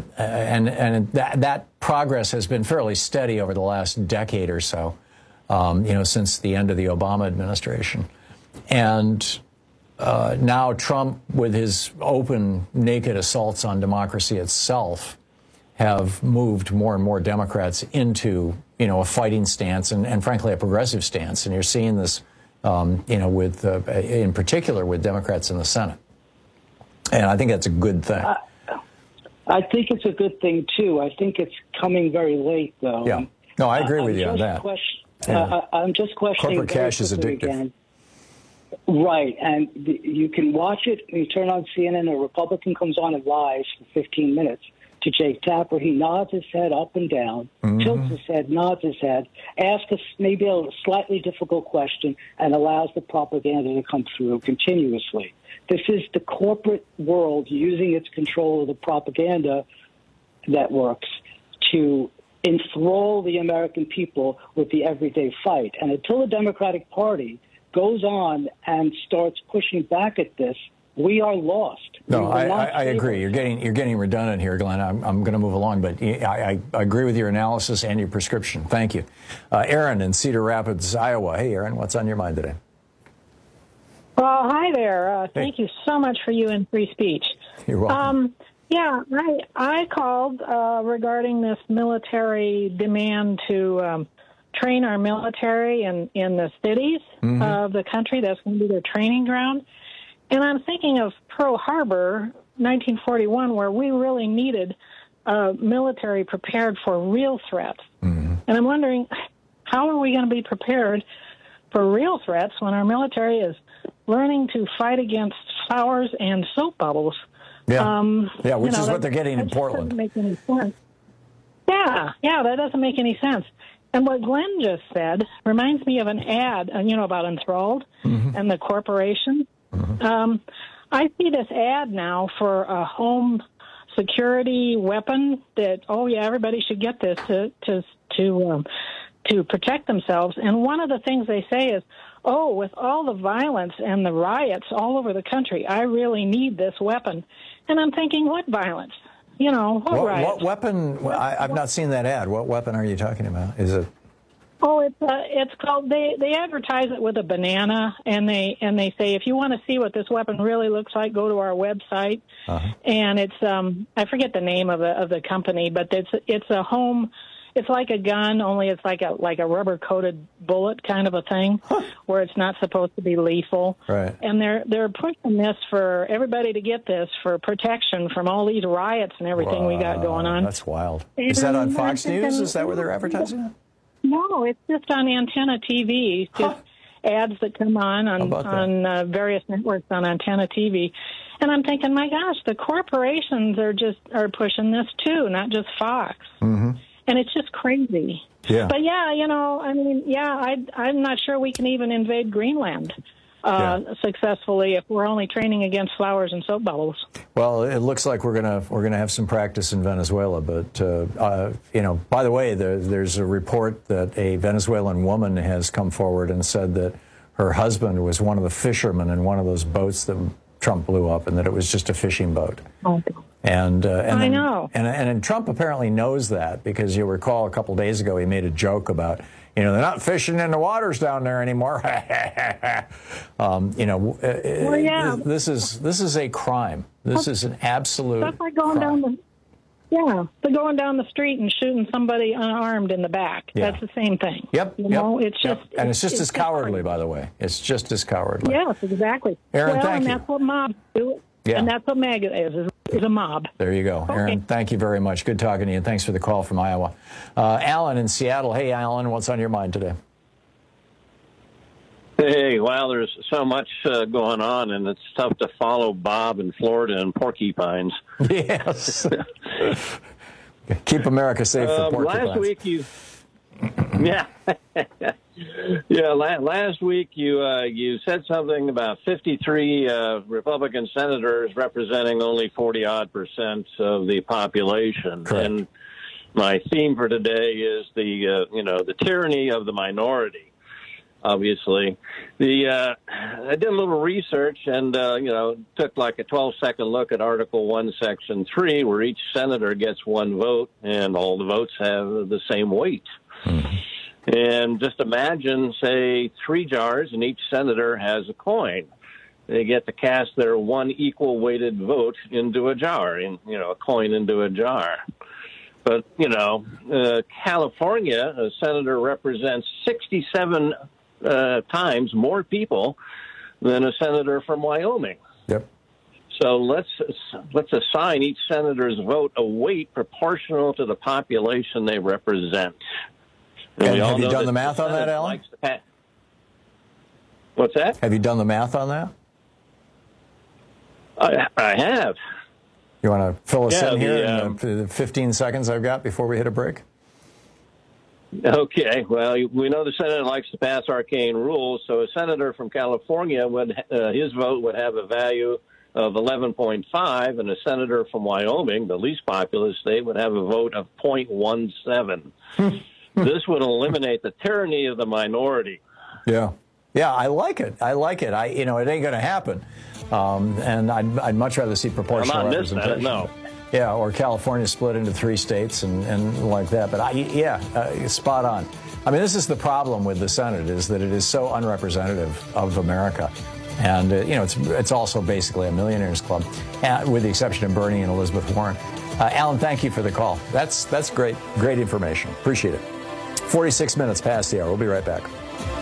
and that progress has been fairly steady over the last decade or so, since the end of the Obama administration. And now Trump, with his open, naked assaults on democracy itself, have moved more and more Democrats into, a fighting stance and frankly, a progressive stance. And you're seeing this with in particular with Democrats in the Senate. And I think that's a good thing. I think it's a good thing, too. I think it's coming very late, though. Yeah. No, I agree with you on that. I'm just questioning. Corporate cash is addictive. Again. Right. And you can watch it. You turn on CNN, a Republican comes on and lies for 15 minutes to Jake Tapper. He nods his head up and down, tilts his head, nods his head, asks us maybe a slightly difficult question, and allows the propaganda to come through continuously. This is the corporate world using its control of the propaganda networks to enthrall the American people with the everyday fight. And until the Democratic Party goes on and starts pushing back at this, we are lost. No, I agree. You're getting redundant here, Glenn. I'm going to move along, but I agree with your analysis and your prescription. Thank you. Aaron in Cedar Rapids, Iowa. Hey, Aaron, what's on your mind today? Well, hi there. Thank you so much for you and free speech. You're welcome. I called regarding this military demand to train our military in the cities of the country. That's going to be their training ground. And I'm thinking of Pearl Harbor, 1941, where we really needed military prepared for real threats. And I'm wondering, how are we going to be prepared for real threats when our military is learning to fight against flowers and soap bubbles? Which is what they're getting in Portland. That doesn't make any sense. Yeah, that doesn't make any sense. And what Glenn just said reminds me of an ad, about Enthralled and the corporation. I see this ad now for a home security weapon that, everybody should get this to protect themselves. And one of the things they say is, with all the violence and the riots all over the country, I really need this weapon. And I'm thinking, what violence? What weapon? I've not seen that ad. What weapon are you talking about? Is it? It's called. They advertise it with a banana, and they say, if you want to see what this weapon really looks like, go to our website. And it's I forget the name of the company, but it's a home. It's like a gun, only it's like a rubber-coated bullet kind of a thing, where it's not supposed to be lethal. Right. And they're pushing this for everybody to get this for protection from all these riots and everything we got going on. That's wild. Is that on Fox News? Is that where they're advertising it? No, it's just on Antenna TV. Just ads that come on various networks on Antenna TV. And I'm thinking, my gosh, the corporations are pushing this too, not just Fox. And it's just crazy. Yeah. But I'm not sure we can even invade Greenland successfly if we're only training against flowers and soap bubbles. Well, it looks like we're gonna have some practice in Venezuela. But by the way, there's a report that a Venezuelan woman has come forward and said that her husband was one of the fishermen in one of those boats that Trump blew up, and that it was just a fishing boat. And I know. And Trump apparently knows that, because you'll recall a couple days ago he made a joke about, they're not fishing in the waters down there anymore. This is a crime. This is an absolute. That's like going crime. They're going down the street and shooting somebody unarmed in the back. Yeah. That's the same thing. Yep. It's just and it's just as cowardly, by the way. It's just as cowardly. Yes, exactly. Aaron, thank and you. That's what mobs do. Yeah. And that's what MAGA is is a mob. There you go. Okay. Aaron, thank you very much. Good talking to you, and thanks for the call from Iowa. Alan in Seattle. Hey, Alan, what's on your mind today? Hey, well, there's so much going on, and it's tough to follow Bob in Florida and porcupines. Yes. Keep America safe for porcupines. Last week you... Yeah. Yeah, last week you said something about 53 Republican senators representing only 40-odd% of the population. Correct. And my theme for today is the tyranny of the minority. Obviously, I did a little research and took like a 12-second look at Article 1, Section 3, where each senator gets one vote, and all the votes have the same weight. And just imagine, say, 3 jars, and each senator has a coin. They get to cast their one equal-weighted vote into a jar, a coin into a jar. But, California, a senator represents 67 times more people than a senator from Wyoming. Yep. So let's assign each senator's vote a weight proportional to the population they represent. And have you done the math on that, Alan? What's that? Have you done the math on that? I have. You want to fill us in here in the 15 seconds I've got before we hit a break? Okay. Well, we know the Senate likes to pass arcane rules, so a senator from California his vote would have a value of 11.5, and a senator from Wyoming, the least populous state, would have a vote of 0.17. This would eliminate the tyranny of the minority. Yeah. Yeah, I like it. It ain't going to happen. And I'd much rather see proportional representation. I'm not missing that, no. Yeah, or California split into 3 states and like that. But spot on. I mean, this is the problem with the Senate, is that it is so unrepresentative of America. And, it's also basically a millionaires club, with the exception of Bernie and Elizabeth Warren. Alan, thank you for the call. That's great information. Appreciate it. 46 minutes past the hour. We'll be right back.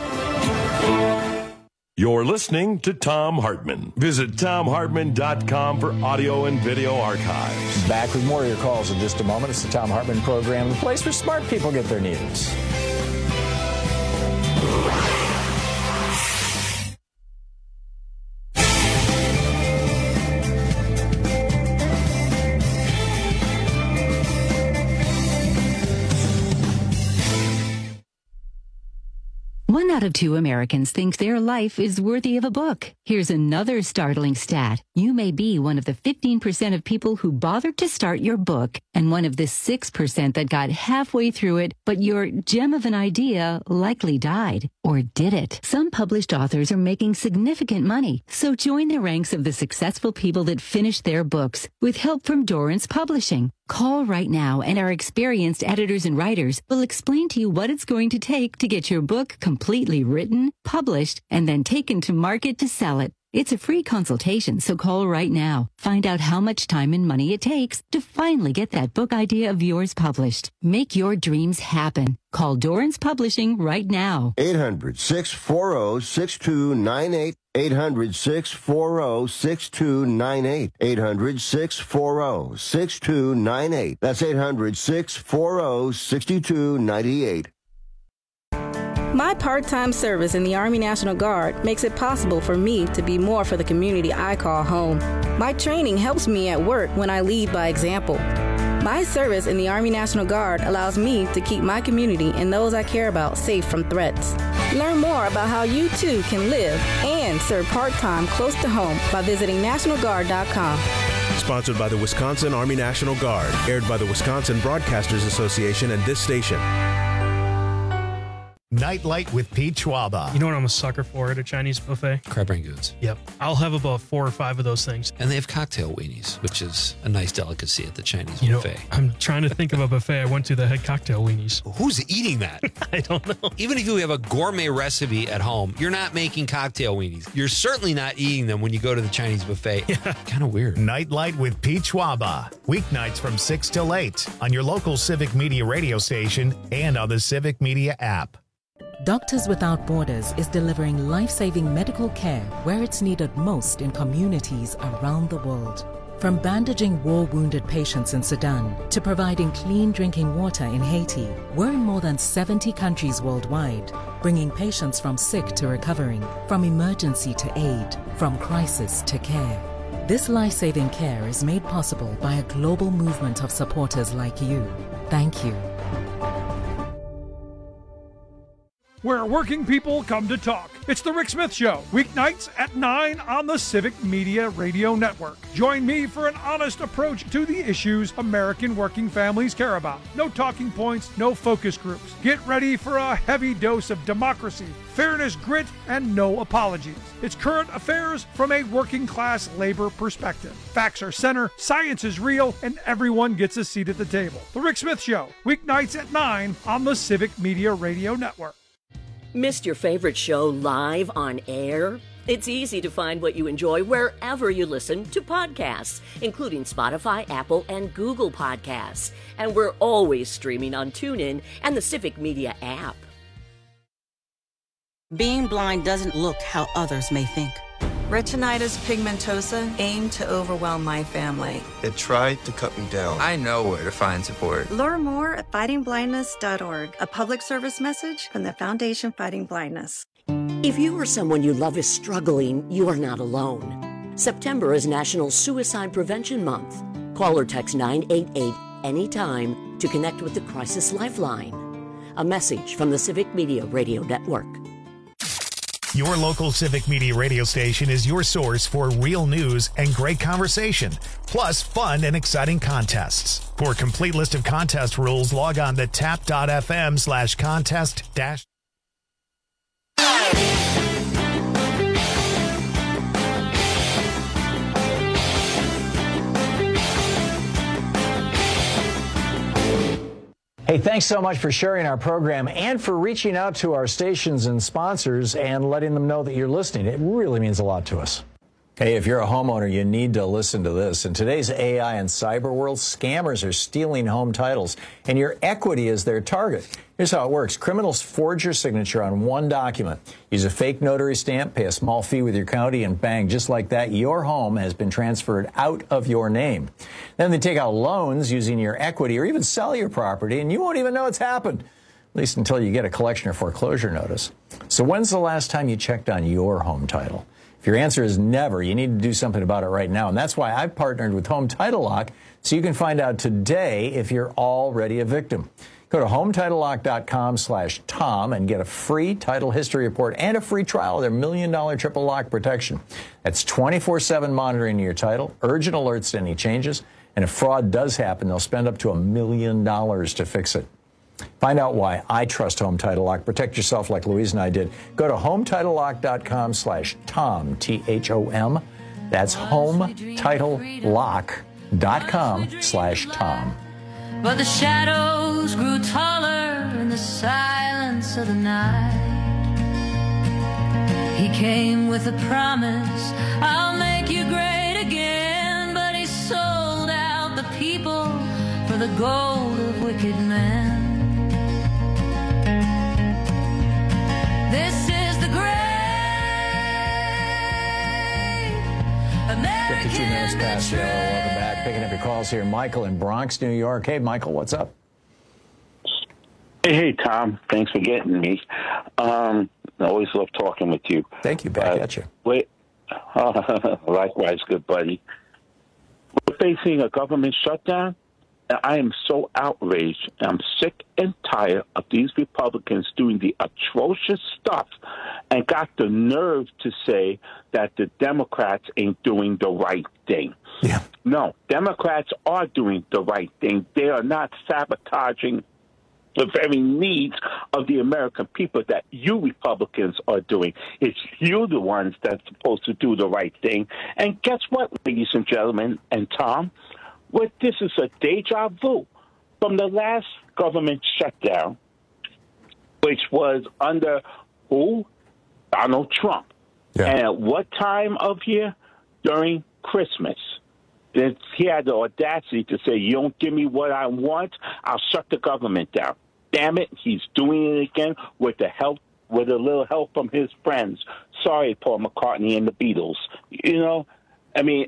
You're listening to Thom Hartmann. Visit ThomHartmann.com for audio and video archives. Back with more of your calls in just a moment. It's the Thom Hartmann Program, the place where smart people get their news. One out of 2 Americans think their life is worthy of a book. Here's another startling stat. You may be one of the 15% of people who bothered to start your book, and one of the 6% that got halfway through it, but your gem of an idea likely died. Or did it? Some published authors are making significant money, so join the ranks of the successful people that finished their books with help from Dorrance Publishing. Call right now, and our experienced editors and writers will explain to you what it's going to take to get your book completely written, published, and then taken to market to sell it. It's a free consultation, so call right now. Find out how much time and money it takes to finally get that book idea of yours published. Make your dreams happen. Call Dorrance Publishing right now. 800-640-6298. 800-640-6298. 800-640-6298. That's 800-640-6298. My part-time service in the Army National Guard makes it possible for me to be more for the community I call home. My training helps me at work when I lead by example. My service in the Army National Guard allows me to keep my community and those I care about safe from threats. Learn more about how you too can live and serve part-time close to home by visiting NationalGuard.com. Sponsored by the Wisconsin Army National Guard. Aired by the Wisconsin Broadcasters Association and this station. Nightlight with Pete Schwaba. You know what I'm a sucker for at a Chinese buffet? Crab rangoons. Yep. I'll have about 4 or 5 of those things. And they have cocktail weenies, which is a nice delicacy at the Chinese buffet. I'm trying to think of a buffet I went to that had cocktail weenies. Who's eating that? I don't know. Even if you have a gourmet recipe at home, you're not making cocktail weenies. You're certainly not eating them when you go to the Chinese buffet. Yeah. Kind of weird. Nightlight with Pete Schwaba. Weeknights from 6 till 8 on your local Civic Media radio station and on the Civic Media app. Doctors Without Borders is delivering life-saving medical care where it's needed most in communities around the world. From bandaging war-wounded patients in Sudan to providing clean drinking water in Haiti, we're in more than 70 countries worldwide, bringing patients from sick to recovering, from emergency to aid, from crisis to care. This life-saving care is made possible by a global movement of supporters like you. Thank you. Where working people come to talk. It's The Rick Smith Show, weeknights at 9 on the Civic Media Radio Network. Join me for an honest approach to the issues American working families care about. No talking points, no focus groups. Get ready for a heavy dose of democracy, fairness, grit, and no apologies. It's current affairs from a working class labor perspective. Facts are center, science is real, and everyone gets a seat at the table. The Rick Smith Show, weeknights at 9 on the Civic Media Radio Network. Missed your favorite show live on air? It's easy to find what you enjoy wherever you listen to podcasts, including Spotify, Apple, and Google Podcasts. And we're always streaming on TuneIn and the Civic Media app. Being blind doesn't look how others may think. Retinitis pigmentosa aimed to overwhelm my family. It tried to cut me down. I know where to find support. Learn more at fightingblindness.org, a public service message from the Foundation Fighting Blindness. If you or someone you love is struggling, you are not alone. September is National Suicide Prevention Month. Call or text 988 anytime to connect with the Crisis Lifeline. A message from the Civic Media Radio Network. Your local Civic Media radio station is your source for real news and great conversation, plus fun and exciting contests. For a complete list of contest rules, log on to tap.fm/contest- Hey, thanks so much for sharing our program and for reaching out to our stations and sponsors and letting them know that you're listening. It really means a lot to us. Hey, if you're a homeowner, you need to listen to this. In today's AI and cyber world, scammers are stealing home titles, and your equity is their target. Here's how it works. Criminals forge your signature on one document, use a fake notary stamp, pay a small fee with your county, and bang, just like that, your home has been transferred out of your name. Then they take out loans using your equity or even sell your property, and you won't even know it's happened, at least until you get a collection or foreclosure notice. So when's the last time you checked on your home title? If your answer is never, you need to do something about it right now. And that's why I've partnered with Home Title Lock, so you can find out today if you're already a victim. Go to HomeTitleLock.com/Tom and get a free title history report and a free trial of their $1 million triple lock protection. That's 24/7 monitoring your title, urgent alerts to any changes, and if fraud does happen, they'll spend up to $1 million to fix it. Find out why I trust Home Title Lock. Protect yourself like Louise and I did. Go to HomeTitleLock.com/Tom, T-H-O-M. That's HomeTitleLock.com/Tom. But the shadows grew taller in the silence of the night. He came with a promise, I'll make you great again. But he sold out the people for the gold of wicked men. This is the great American 52 minutes past the hour. Welcome back. Picking up your calls here. Michael in Bronx, New York. Hey, Michael, what's up? Hey, Tom. Thanks for getting me. I always love talking with you. Thank you. Back at you. Wait. Likewise, good buddy. We're facing a government shutdown. I am so outraged. I'm sick and tired of these Republicans doing the atrocious stuff and got the nerve to say that the Democrats ain't doing the right thing. Yeah. No, Democrats are doing the right thing. They are not sabotaging the very needs of the American people that you Republicans are doing. It's you the ones that's supposed to do the right thing. And guess what, ladies and gentlemen, and Tom? Well, this is a deja vu from the last government shutdown, which was under who? Donald Trump. Yeah. And at what time of year? During Christmas. Then he had the audacity to say, you don't give me what I want, I'll shut the government down. Damn it, he's doing it again with a little help from his friends. Sorry, Paul McCartney and the Beatles. You know, I mean,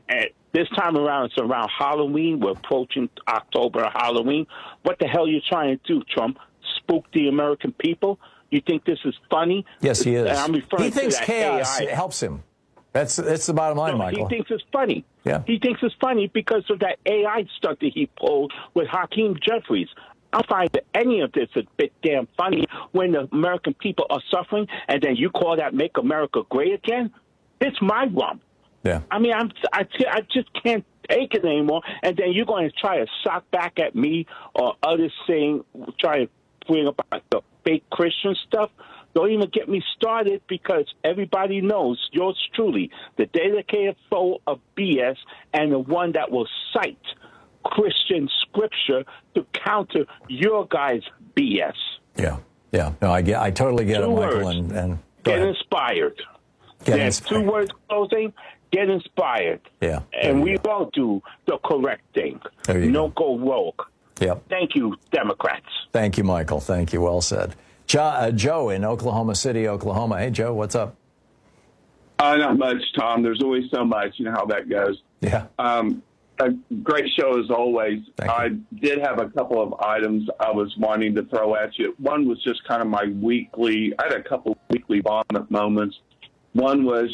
This time around, it's around Halloween. We're approaching October, Halloween. What the hell are you trying to do, Trump? Spook the American people? You think this is funny? Yes, he is. I'm referring he thinks to that chaos AI. helps him. That's the bottom line, Michael. He thinks it's funny. Yeah. He thinks it's funny because of that AI stuff that he pulled with Hakeem Jeffries. I find that any of this a bit damn funny when the American people are suffering, and then you call that make America great again? It's my rump. Yeah. I mean, I just can't take it anymore. And then you're going to try to sock back at me or others try to bring up the fake Christian stuff. Don't even get me started because everybody knows yours truly, the dedicated foe of BS and the one that will cite Christian scripture to counter your guys' BS. Yeah. No, I totally get it, Michael. And get inspired. There's 2 words closing. Get inspired. Yeah. And we won't do the correct thing. No go rogue. Yep. Thank you, Democrats. Thank you, Michael. Thank you. Well said. Joe in Oklahoma City, Oklahoma. Hey, Joe, what's up? Not much, Tom. There's always so much. You know how that goes. Yeah. A great show as always. I did have a couple of items I was wanting to throw at you. One was just kind of my weekly. I had a couple of weekly vomit moments. One was,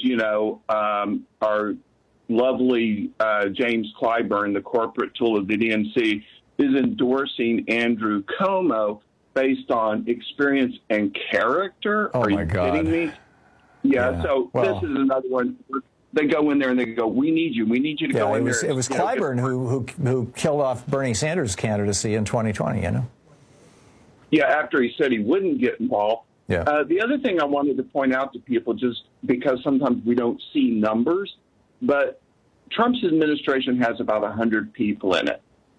our lovely James Clyburn, the corporate tool of the DNC, is endorsing Andrew Cuomo based on experience and character. Oh, Are my you God. kidding me? Yeah. So this is another one. They go in there and they go, we need you to go in there. It was Clyburn who killed off Bernie Sanders' candidacy in 2020, Yeah, after he said he wouldn't get involved. Yeah. The other thing I wanted to point out to people, just because sometimes we don't see numbers, but Trump's administration has about 100 people in it.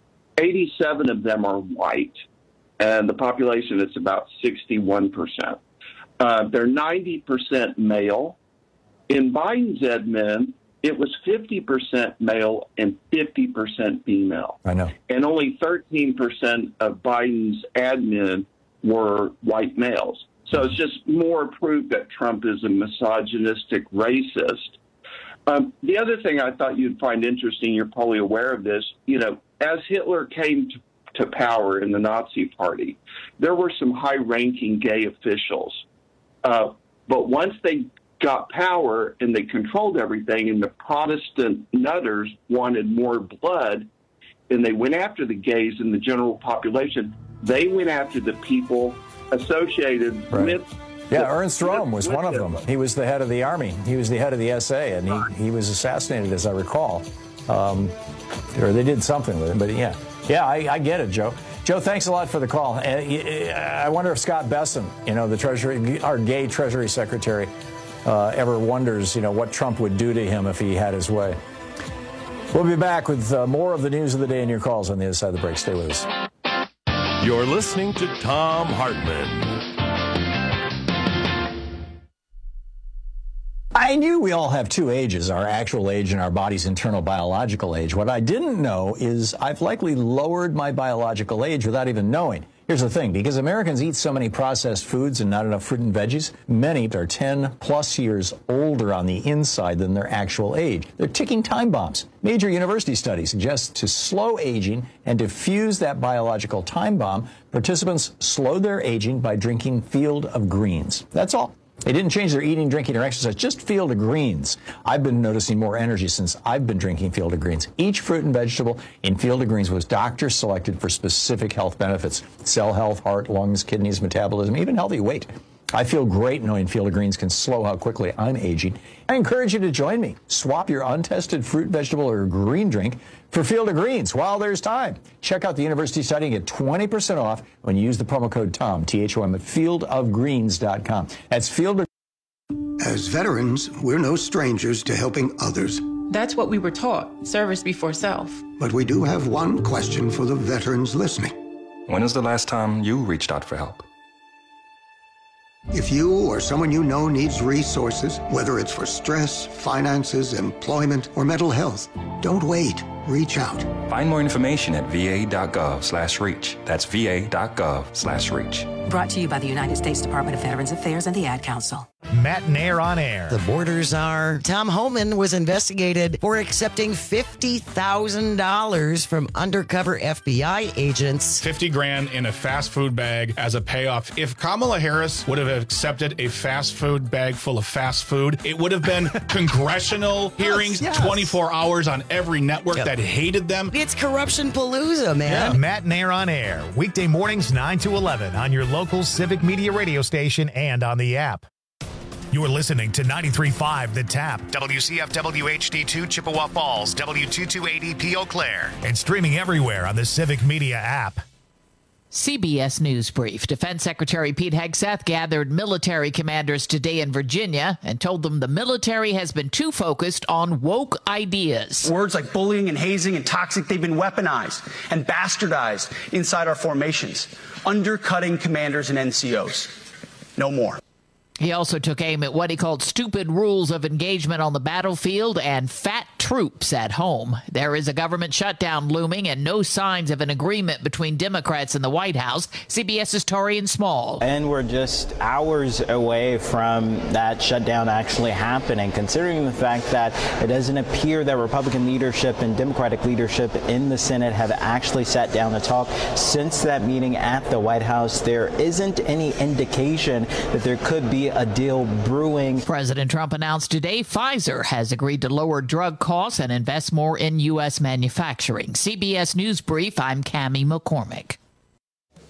87 of them are white, and the population is about 61%. They're 90% male. In Biden's admin, it was 50% male and 50% female. I know. And only 13% of Biden's admin were white males. So it's just more proof that Trump is a misogynistic racist. The other thing I thought you'd find interesting, you're probably aware of this, as Hitler came to power in the Nazi Party, there were some high-ranking gay officials. But once they got power and they controlled everything and the Protestant nutters wanted more blood and they went after the gays in the general population, they went after the people associated with... Yeah, Ernst Röhm was one of them. He was the head of the Army. He was the head of the SA, and he was assassinated, as I recall. Or they did something with him, but yeah. Yeah, I get it, Joe. Joe, thanks a lot for the call. I wonder if Scott Bessent, the Treasury, our gay Treasury Secretary, ever wonders, what Trump would do to him if he had his way. We'll be back with more of the news of the day and your calls on the other side of the break. Stay with us. You're listening to Thom Hartmann. I knew we all have 2 ages, our actual age and our body's internal biological age. What I didn't know is I've likely lowered my biological age without even knowing. Here's the thing, because Americans eat so many processed foods and not enough fruit and veggies, many are 10 plus years older on the inside than their actual age. They're ticking time bombs. Major university studies suggest to slow aging and diffuse that biological time bomb, participants slowed their aging by drinking Field of Greens. That's all. They didn't change their eating, drinking, or exercise, just Field of Greens. I've been noticing more energy since I've been drinking Field of Greens. Each fruit and vegetable in Field of Greens was doctor selected for specific health benefits: cell health, heart, lungs, kidneys, metabolism, even healthy weight. I feel great knowing Field of Greens can slow how quickly I'm aging. I encourage you to join me. Swap your untested fruit, vegetable, or green drink for Field of Greens while there's time. Check out the university study and get 20% off when you use the promo code TOM, T-H-O-M, at fieldofgreens.com. That's Field of... As veterans, we're no strangers to helping others. That's what we were taught, service before self. But we do have one question for the veterans listening. When was the last time you reached out for help? If you or someone you know needs resources, whether it's for stress, finances, employment, or mental health, don't wait. Reach out. Find more information at va.gov/reach. That's va.gov/reach. Brought to you by the United States Department of Veterans Affairs and the Ad Council. Matt and Air on Air. The borders are. Tom Homan was investigated for accepting $50,000 from undercover FBI agents. $50,000 in a fast food bag as a payoff. If Kamala Harris would have accepted a fast food bag full of fast food, it would have been congressional hearings, 24 hours on every network that hated them. It's corruption palooza, man. Yeah. Matt and Air on Air. Weekday mornings 9 to 11 on your local Civic Media radio station and on the app. You're listening to 93.5 The Tap, WCFW HD2 Chippewa Falls, W228EP Eau Claire, and streaming everywhere on the Civic Media app. CBS News Brief. Defense Secretary Pete Hegseth gathered military commanders today in Virginia and told them the military has been too focused on woke ideas. Words like bullying and hazing and toxic, they've been weaponized and bastardized inside our formations, undercutting commanders and NCOs. No more. He also took aim at what he called stupid rules of engagement on the battlefield and fat troops at home. There is a government shutdown looming and no signs of an agreement between Democrats in the White House. CBS's Torian Small. And we're just hours away from that shutdown actually happening, considering the fact that it doesn't appear that Republican leadership and Democratic leadership in the Senate have actually sat down to talk. Since that meeting at the White House, there isn't any indication that there could be a deal brewing. President Trump announced today Pfizer has agreed to lower drug costs and invest more in U.S. manufacturing. CBS News Brief, I'm Cammie McCormick.